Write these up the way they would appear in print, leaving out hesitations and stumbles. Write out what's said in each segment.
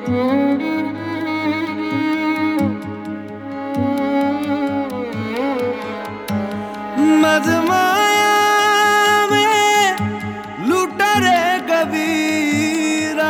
मधमाया में लूटा रे कबीरा,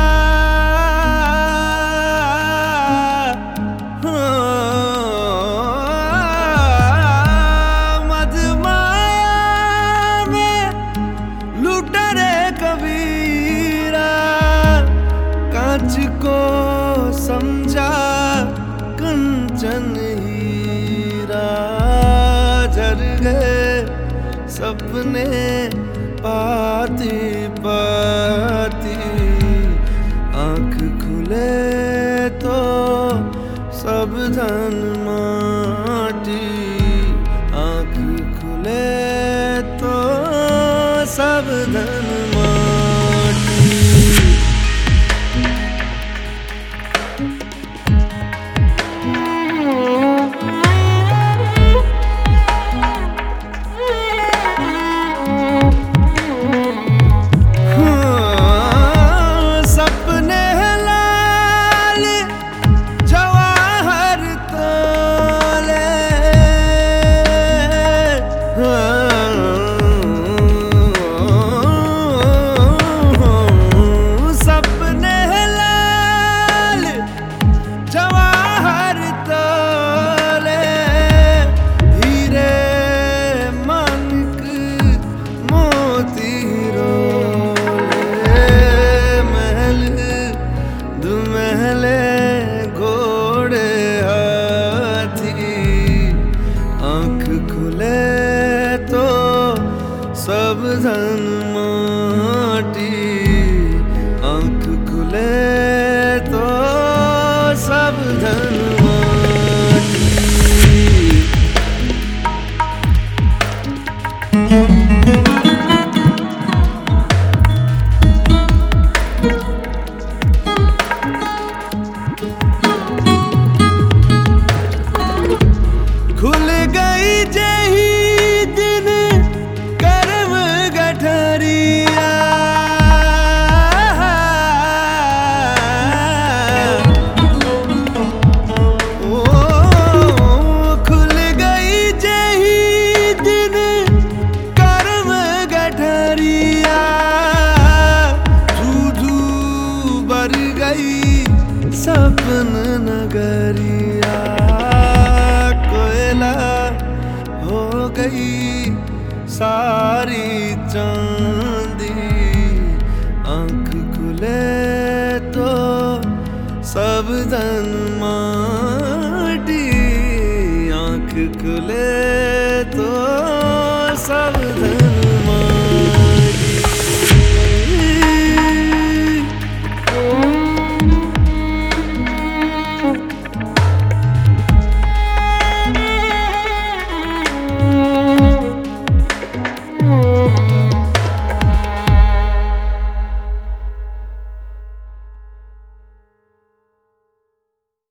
मधमाया में लूटा रे कबीरा। कांच को समझा कंचन हीरा, झर गए सपने पाती पाती। आंख खुले तो सब धन माटी, आंख खुले तो सब धन माटी। सब धन माटी, आंख खुले तो सब धन माटी। खुल गई जही दिन करम गठरिया, ओ खुल गई जही दिन करम गठरिया। झूझू बर गई सपन नगरिया, कोयला हो गई सारी चांदी। आंख खुले तो सब धन माटी, आंख खुले तो सब धन